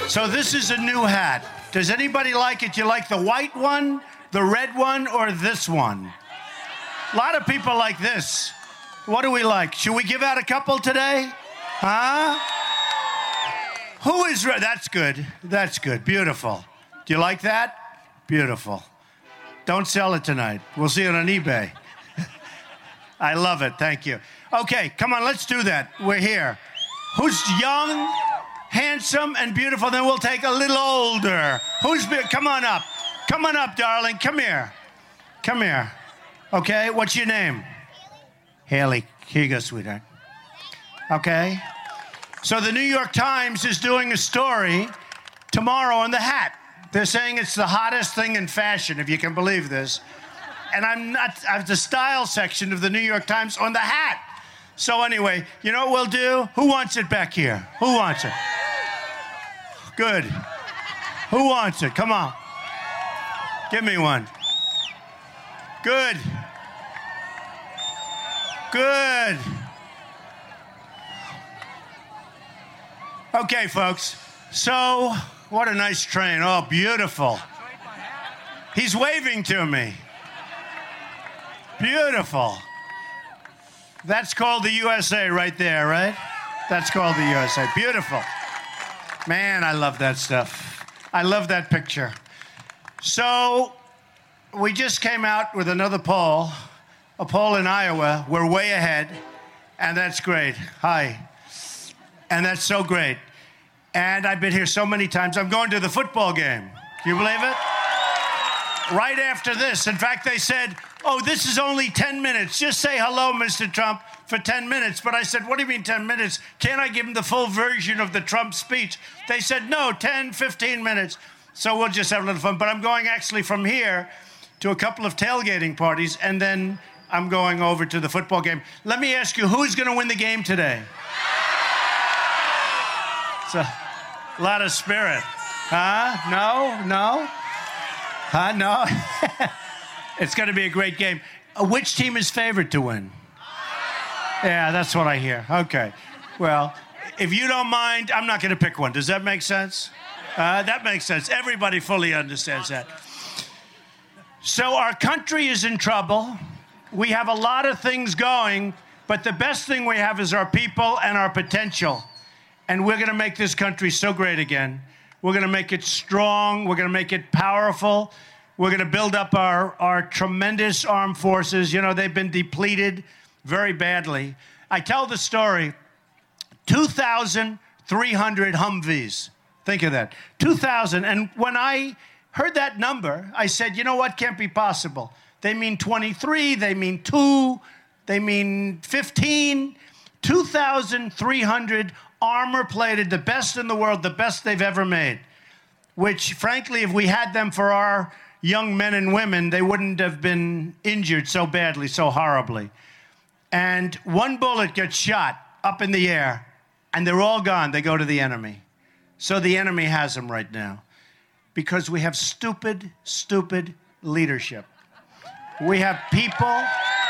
So this is a new hat. Does anybody like it? You like the white one, the red one, or this one? A lot of people like this. What do we like? Should we give out a couple today? Huh? Who is red? That's good. That's good. Beautiful. Do you like that? Beautiful. Don't sell it tonight. We'll see it on eBay. I love it. Thank you. Okay, come on, let's do that. We're here. Who's young, handsome, and beautiful? Then we'll take a little older. Come on up. Come on up, darling. Come here. Come here. Okay, what's your name? Haley. Here you go, sweetheart. Okay. So the New York Times is doing a story tomorrow on the hat. They're saying it's the hottest thing in fashion, if you can believe this. And I have the style section of the New York Times on the hat. So anyway, you know what we'll do? Who wants it back here? Who wants it? Good. Who wants it? Come on. Give me one. Good. Good. Okay, folks. So, what a nice train. Oh, beautiful. He's waving to me. Beautiful. That's called the USA right there, right? That's called the USA. Beautiful. Man, I love that stuff. I love that picture. So, we just came out with another poll, a poll in Iowa. We're way ahead, and that's great. Hi. And that's so great. And I've been here so many times. I'm going to the football game. Can you believe it? Right after this. In fact, they said, oh, this is only 10 minutes. Just say hello, Mr. Trump, for 10 minutes. But I said, what do you mean 10 minutes? Can't I give him the full version of the Trump speech? They said, no, 10, 15 minutes. So we'll just have a little fun. But I'm going actually from here to a couple of tailgating parties, and then I'm going over to the football game. Let me ask you, who's going to win the game today? It's a lot of spirit. Huh? No? No? Huh? No? It's going to be a great game. Which team is favored to win? Yeah, that's what I hear. Okay. Well, if you don't mind, I'm not going to pick one. Does that make sense? That makes sense. Everybody fully understands that. So our country is in trouble. We have a lot of things going, but the best thing we have is our people and our potential. And we're going to make this country so great again. We're going to make it strong. We're going to make it powerful. We're going to build up our tremendous armed forces. You know, they've been depleted very badly. I tell the story, 2,300 Humvees. Think of that, 2,000. And when I heard that number, I said, you know what, can't be possible. They mean 23, they mean 2, they mean 15. 2,300 armor-plated, the best in the world, the best they've ever made, which, frankly, if we had them for our young men and women, they wouldn't have been injured so badly, so horribly. And one bullet gets shot up in the air, and they're all gone. They go to the enemy. So the enemy has them right now because we have stupid, stupid leadership. We have people...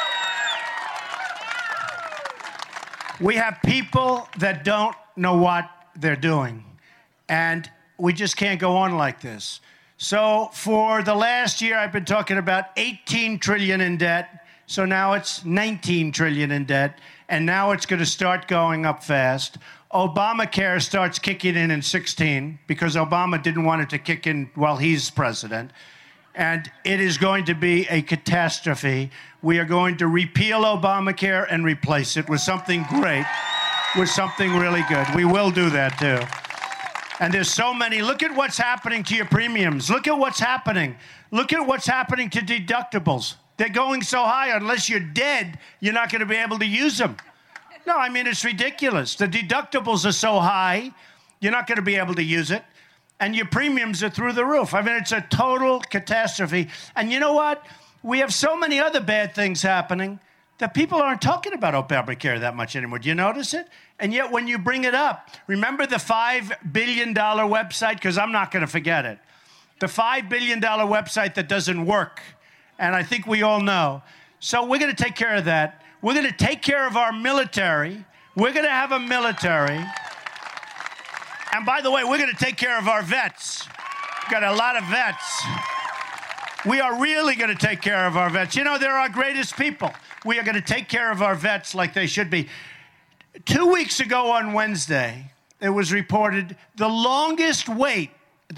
We have people that don't know what they're doing, and we just can't go on like this. So for the last year, I've been talking about 18 trillion in debt. So now it's 19 trillion in debt, and now it's going to start going up fast. Obamacare starts kicking in 16 because Obama didn't want it to kick in while he's president. And it is going to be a catastrophe. We are going to repeal Obamacare and replace it with something great, with something really good. We will do that, too. And there's so many. Look at what's happening to your premiums. Look at what's happening. Look at what's happening to deductibles. They're going so high, unless you're dead, you're not going to be able to use them. No, I mean, it's ridiculous. The deductibles are so high, you're not going to be able to use it. And your premiums are through the roof. I mean, it's a total catastrophe. And you know what? We have so many other bad things happening that people aren't talking about Obamacare that much anymore. Do you notice it? And yet when you bring it up, remember the $5 billion website? Because I'm not going to forget it. The $5 billion website that doesn't work. And I think we all know. So we're going to take care of that. We're going to take care of our military. We're going to have a military. And by the way, we're going to take care of our vets. We've got a lot of vets. We are really going to take care of our vets. You know, they're our greatest people. We are going to take care of our vets like they should be. 2 weeks ago on Wednesday, it was reported the longest wait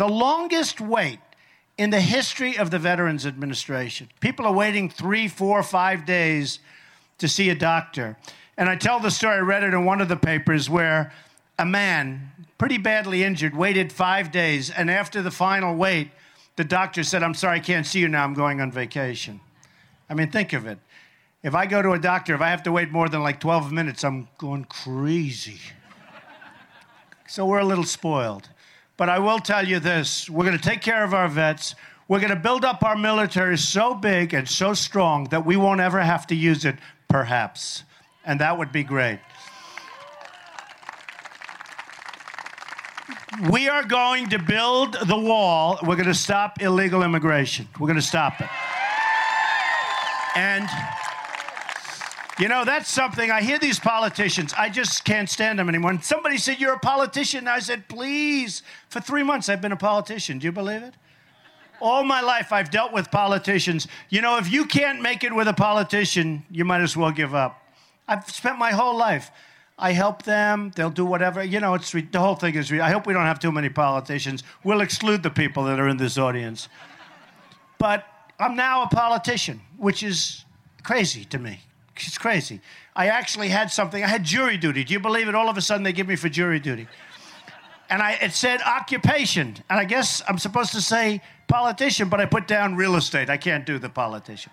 in the history of the Veterans Administration. People are waiting 3, 4, 5 days to see a doctor. And I tell the story, I read it in one of the papers, where a man, pretty badly injured, waited 5 days, and after the final wait, the doctor said, "I'm sorry, I can't see you now, I'm going on vacation." I mean, think of it. If I go to a doctor, if I have to wait more than like 12 minutes, I'm going crazy. So we're a little spoiled. But I will tell you this, we're going to take care of our vets. We're going to build up our military so big and so strong that we won't ever have to use it, perhaps. And that would be great. We are going to build the wall. We're going to stop illegal immigration. We're going to stop it. And, you know, that's something, I hear these politicians, I just can't stand them anymore. When somebody said, "You're a politician," I said, please. For 3 months, I've been a politician. Do you believe it? All my life, I've dealt with politicians. You know, if you can't make it with a politician, you might as well give up. I've spent my whole life. I help them. They'll do whatever. You know, the whole thing is, I hope we don't have too many politicians. We'll exclude the people that are in this audience. But I'm now a politician, which is crazy to me. It's crazy. I actually had something. I had jury duty. Do you believe it? All of a sudden, they give me for jury duty. And it said occupation. And I guess I'm supposed to say politician, but I put down real estate. I can't do the politician.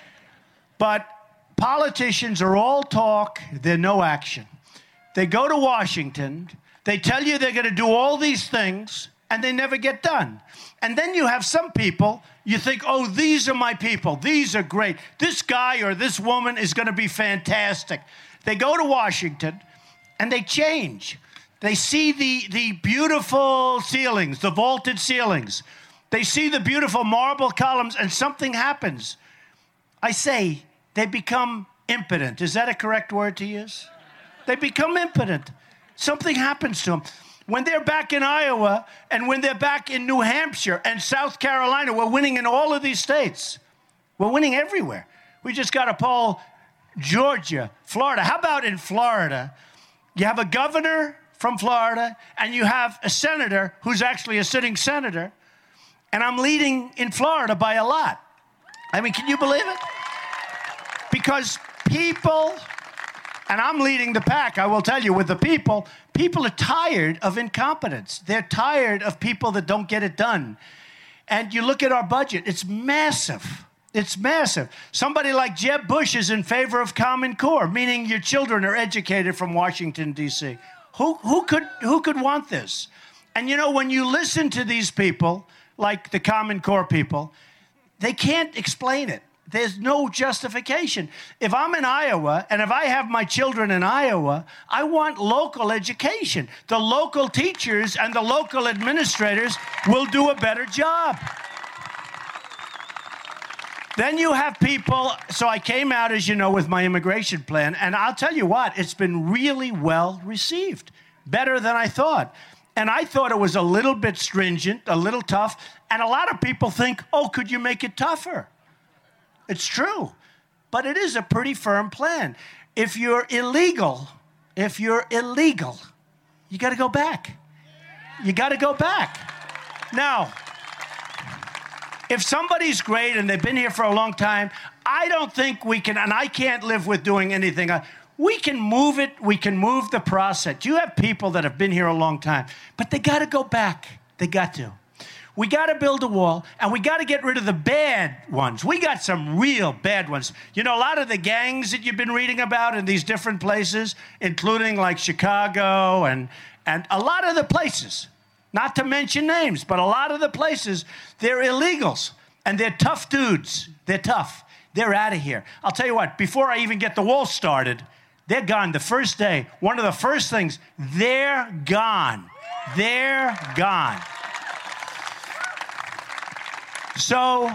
But politicians are all talk. They're no action. They go to Washington, they tell you they're going to do all these things, and they never get done. And then you have some people, you think, oh, these are my people. These are great. This guy or this woman is going to be fantastic. They go to Washington, and they change. They see the beautiful ceilings, the vaulted ceilings. They see the beautiful marble columns, and something happens. I say they become impotent. Is that a correct word to use? They become impotent. Something happens to them. When they're back in Iowa and when they're back in New Hampshire and South Carolina, we're winning in all of these states. We're winning everywhere. We just got to poll Georgia, Florida. How about in Florida? You have a governor from Florida and you have a senator who's actually a sitting senator, and I'm leading in Florida by a lot. I mean, can you believe it? Because people... And I'm leading the pack, I will tell you, with the people. People are tired of incompetence. They're tired of people that don't get it done. And you look at our budget, it's massive. It's massive. Somebody like Jeb Bush is in favor of Common Core, meaning your children are educated from Washington, D.C. Who could want this? And you know, when you listen to these people, like the Common Core people, they can't explain it. There's no justification. If I'm in Iowa, and if I have my children in Iowa, I want local education. The local teachers and the local administrators will do a better job. Then you have people, so I came out, as you know, with my immigration plan, and I'll tell you what, it's been really well received, better than I thought. And I thought it was a little bit stringent, a little tough, and a lot of people think, oh, could you make it tougher? It's true, but it is a pretty firm plan. If you're illegal, you got to go back. You got to go back. Now, if somebody's great and they've been here for a long time, I don't think we can, and I can't live with doing anything. We can move it. We can move the process. You have people that have been here a long time, but they got to go back. They got to. We got to build a wall, and we got to get rid of the bad ones. We got some real bad ones. You know, a lot of the gangs that you've been reading about in these different places, including like Chicago and a lot of the places, not to mention names, but a lot of the places, they're illegals, and they're tough dudes. They're tough. They're out of here. I'll tell you what, before I even get the wall started, they're gone the first day. One of the first things, they're gone. They're gone. So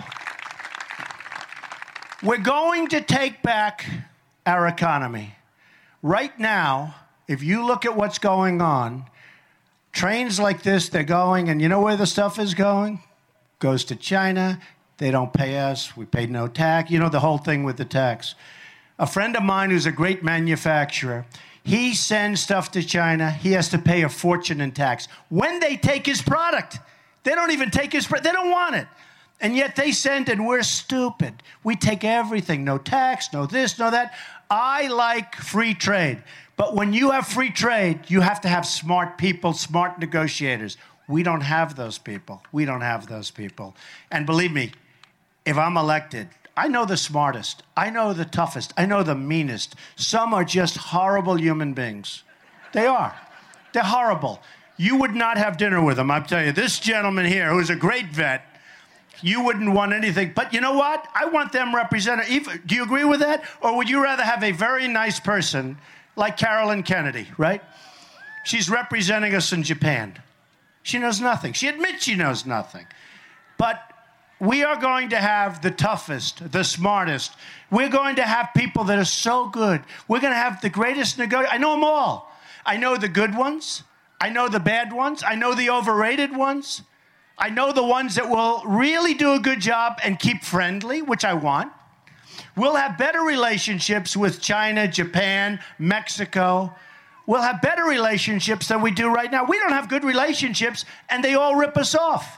we're going to take back our economy. Right now, if you look at what's going on, Trains like this, they're going, and you know where the stuff is going? Goes to China. They don't pay us. We pay no tax. You know the whole thing with the tax. A friend of mine who's a great manufacturer, he sends stuff to China. He has to pay a fortune in tax. When they take his product, they don't even take his product. They don't want it. And yet they send, and we're stupid. We take everything. No tax, no this, no that. I like free trade. But when you have free trade, you have to have smart people, smart negotiators. We don't have those people. We don't have those people. And believe me, if I'm elected, I know the smartest. I know the toughest. I know the meanest. Some are just horrible human beings. They are. They're horrible. You would not have dinner with them. I'll tell you, this gentleman here, who's a great vet, you wouldn't want anything. But you know what? I want them represented. Do you agree with that? Or would you rather have a very nice person like Carolyn Kennedy, right? She's representing us in Japan. She knows nothing. She admits she knows nothing. But we are going to have the toughest, the smartest. We're going to have people that are so good. We're going to have the greatest negotiators. I know them all. I know the good ones. I know the bad ones. I know the overrated ones. I know the ones that will really do a good job and keep friendly, which I want. We'll have better relationships with China, Japan, Mexico. We'll have better relationships than we do right now. We don't have good relationships, and they all rip us off.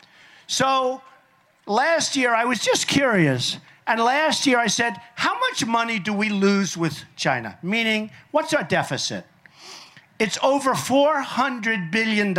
So last year, I was just curious. And last year, I said, how much money do we lose with China? Meaning, what's our deficit? It's over $400 billion.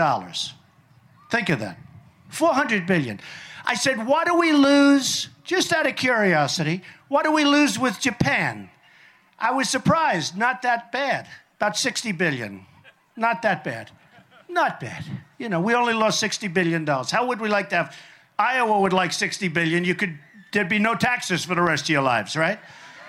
Think of that. $400 billion. I said, what do we lose, just out of curiosity, what do we lose with Japan? I was surprised. Not that bad. About $60 billion. Not that bad. Not bad. You know, we only lost $60 billion. How would we like to have... Iowa would like $60 billion. There'd be no taxes for the rest of your lives, right?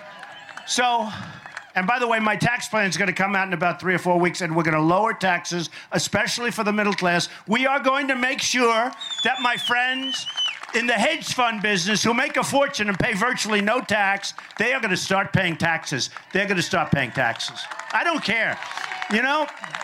So... And by the way, my tax plan is going to come out in about 3 or 4 weeks, and we're going to lower taxes, especially for the middle class. We are going to make sure that my friends in the hedge fund business who make a fortune and pay virtually no tax, they are going to start paying taxes. They're going to start paying taxes. I don't care. You know,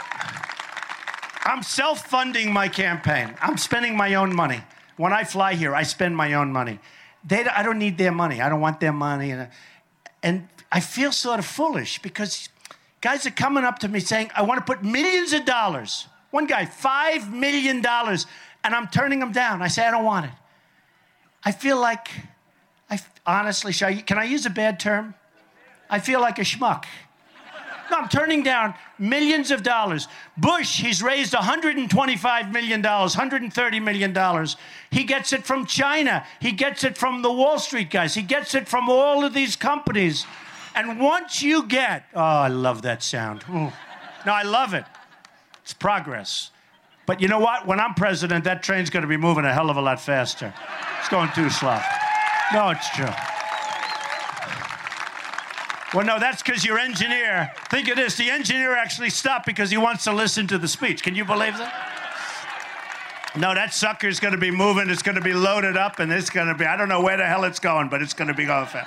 I'm self-funding my campaign. I'm spending my own money. When I fly here, I spend my own money. I don't need their money. I don't want their money. And I feel sort of foolish because guys are coming up to me saying, I want to put millions of dollars. One guy, $5 million, and I'm turning him down. I say, I don't want it. I feel like, honestly, can I use a bad term? I feel like a schmuck. No, I'm turning down millions of dollars. Bush, he's raised $125 million, $130 million. He gets it from China. He gets it from the Wall Street guys. He gets it from all of these companies. And once you get, oh, I love that sound. Ooh. No, I love it. It's progress. But you know what? When I'm president, that train's going to be moving a hell of a lot faster. It's going too slow. No, it's true. Well, no, that's because your engineer, think of this, the engineer actually stopped because he wants to listen to the speech. Can you believe that? No, that sucker's going to be moving. It's going to be loaded up, and it's going to be, I don't know where the hell it's going, but it's going to be going fast.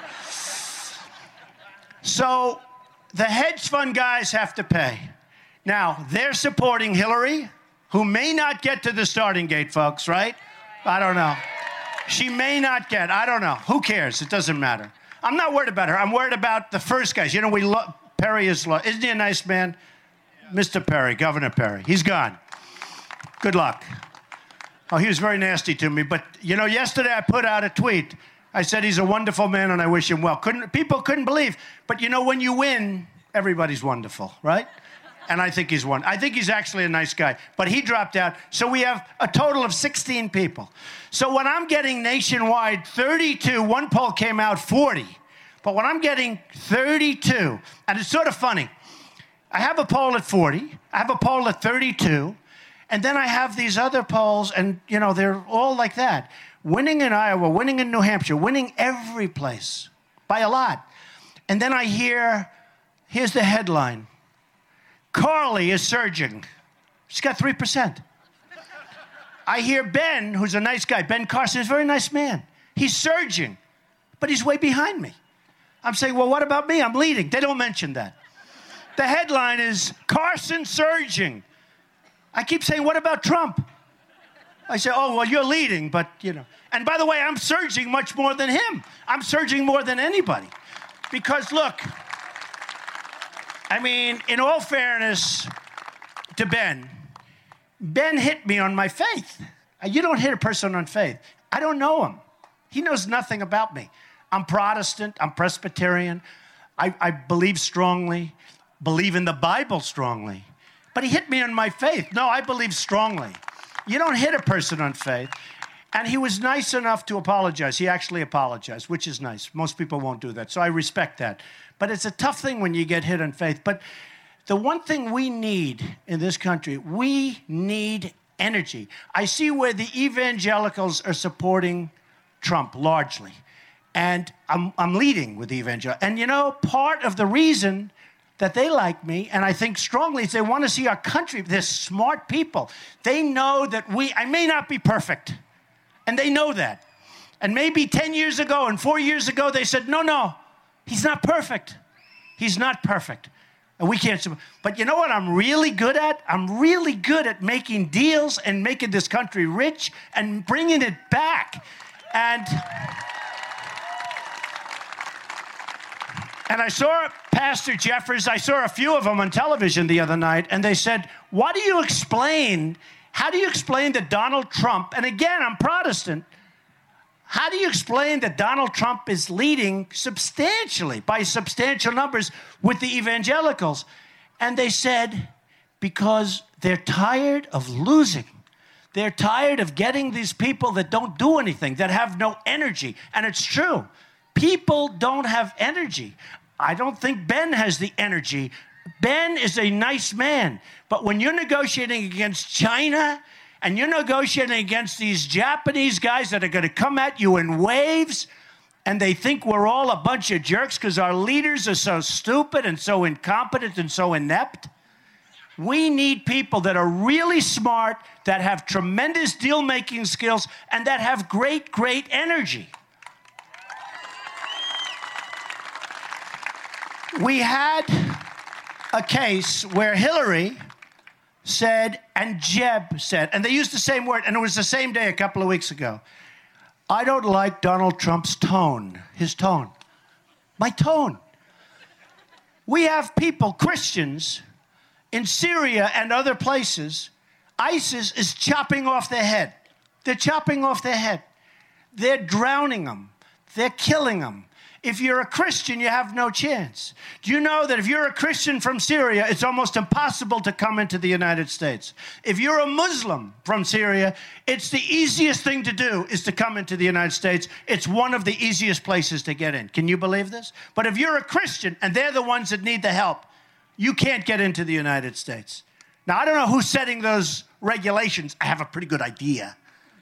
So the hedge fund guys have to pay. Now, they're supporting Hillary, who may not get to the starting gate, folks, right? I don't know. She may not get, I don't know. Who cares? It doesn't matter. I'm not worried about her. I'm worried about the first guys. You know, Perry isn't he a nice man? Mr. Perry, Governor Perry. He's gone. Good luck. Oh, he was very nasty to me. But, you know, yesterday I put out a tweet. I said he's a wonderful man and I wish him well. People couldn't believe. But, you know, when you win, everybody's wonderful, right? And I think he's one. I think he's actually a nice guy. But he dropped out. So we have a total of 16 people. So when I'm getting nationwide 32, one poll came out 40. But when I'm getting 32, and it's sort of funny, I have a poll at 40, I have a poll at 32, and then I have these other polls, and, you know, they're all like that. Winning in Iowa, winning in New Hampshire, winning every place by a lot. And then I here's the headline. Carly is surging. She's got 3%. I hear Ben, who's a nice guy, Ben Carson, is a very nice man. He's surging, but he's way behind me. I'm saying, well, what about me? I'm leading. They don't mention that. The headline is Carson surging. I keep saying, what about Trump? I say, oh, well, you're leading, but, you know. And by the way, I'm surging much more than him. I'm surging more than anybody. Because, look, I mean, in all fairness to Ben hit me on my faith. You don't hit a person on faith. I don't know him. He knows nothing about me. I'm Protestant. I'm Presbyterian. I believe strongly, believe in the Bible strongly. But he hit me on my faith. No, I believe strongly. You don't hit a person on faith. And he was nice enough to apologize. He actually apologized, which is nice. Most people won't do that, so I respect that. But it's a tough thing when you get hit on faith. But the one thing we need in this country, we need energy. I see where the evangelicals are supporting Trump largely. And I'm leading with the evangelicals. And you know, part of the reason that they like me, and I think strongly, is they want to see our country. They're smart people. They know that I may not be perfect. And they know that. And maybe 10 years ago and 4 years ago, they said, no, he's not perfect. He's not perfect. And we can't. But you know what I'm really good at? I'm really good at making deals and making this country rich and bringing it back. And I saw Pastor Jeffers, I saw a few of them on television the other night, and they said, how do you explain that Donald Trump, and again, I'm Protestant, how do you explain that Donald Trump is leading substantially, by substantial numbers, with the evangelicals? And they said, because they're tired of losing. They're tired of getting these people that don't do anything, that have no energy. And it's true. People don't have energy. I don't think Ben has the energy. Ben is a nice man. But when you're negotiating against China and you're negotiating against these Japanese guys that are going to come at you in waves, and they think we're all a bunch of jerks because our leaders are so stupid and so incompetent and so inept, we need people that are really smart, that have tremendous deal-making skills, and that have great, great energy. We had a case where Hillary said and Jeb said, and they used the same word, and it was the same day a couple of weeks ago, I don't like Donald Trump's tone, his tone. My tone. We have people, Christians, in Syria and other places, ISIS is chopping off their head. They're chopping off their head. They're drowning them. They're killing them. If you're a Christian, you have no chance. Do you know that if you're a Christian from Syria, it's almost impossible to come into the United States? If you're a Muslim from Syria, it's the easiest thing to do is to come into the United States. It's one of the easiest places to get in. Can you believe this? But if you're a Christian and they're the ones that need the help, you can't get into the United States. Now, I don't know who's setting those regulations. I have a pretty good idea.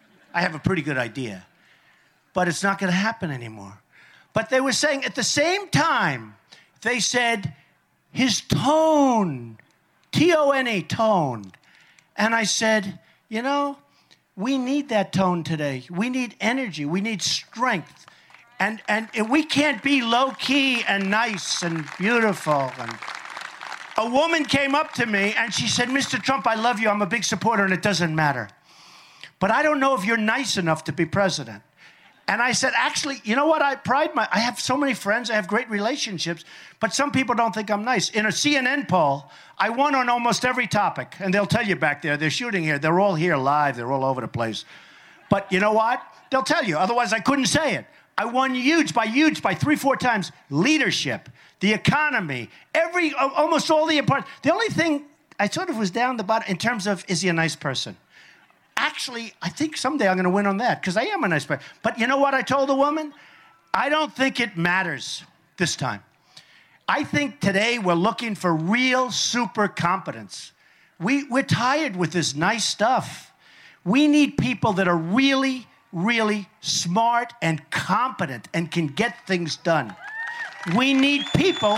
But it's not going to happen anymore. But they were saying at the same time, they said, his tone, T-O-N-E, toned. And I said, you know, we need that tone today. We need energy. We need strength. And we can't be low-key and nice and beautiful. And a woman came up to me and she said, Mr. Trump, I love you. I'm a big supporter and it doesn't matter. But I don't know if you're nice enough to be president. And I said, actually, you know what? I have so many friends. I have great relationships. But some people don't think I'm nice. In a CNN poll, I won on almost every topic. And they'll tell you back there. They're shooting here. They're all here live. They're all over the place. But you know what? They'll tell you. Otherwise, I couldn't say it. I won huge by 3-4 times. Leadership, the economy, almost all the important. The only thing I sort of was down the bottom in terms of, is he a nice person? Actually, I think someday I'm going to win on that because I am a nice person. But you know what I told the woman? I don't think it matters this time. I think today we're looking for real super competence. We're tired with this nice stuff. We need people that are really, really smart and competent and can get things done. We need people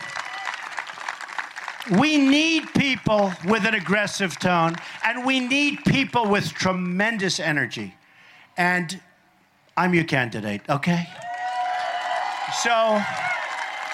with an aggressive tone, and we need people with tremendous energy. And I'm your candidate, okay?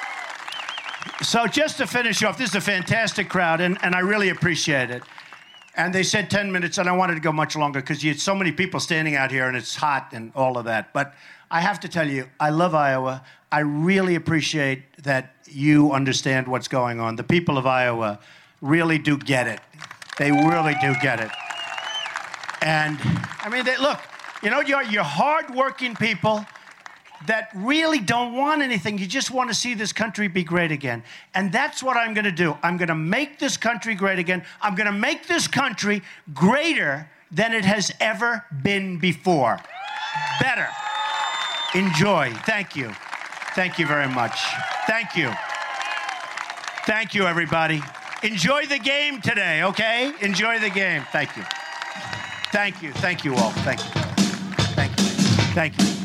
So just to finish off, this is a fantastic crowd, and I really appreciate it. And they said 10 minutes, and I wanted to go much longer because you had so many people standing out here, and it's hot and all of that. But I have to tell you, I love Iowa. I really appreciate that you understand what's going on. The people of Iowa really do get it. They really do get it. And, I mean, look, you know, you're hardworking people that really don't want anything. You just want to see this country be great again. And that's what I'm going to do. I'm going to make this country great again. I'm going to make this country greater than it has ever been before. Better. Enjoy. Thank you. Thank you very much. Thank you. Thank you, everybody. Enjoy the game today, okay? Enjoy the game. Thank you. Thank you. Thank you all. Thank you. Thank you. Thank you.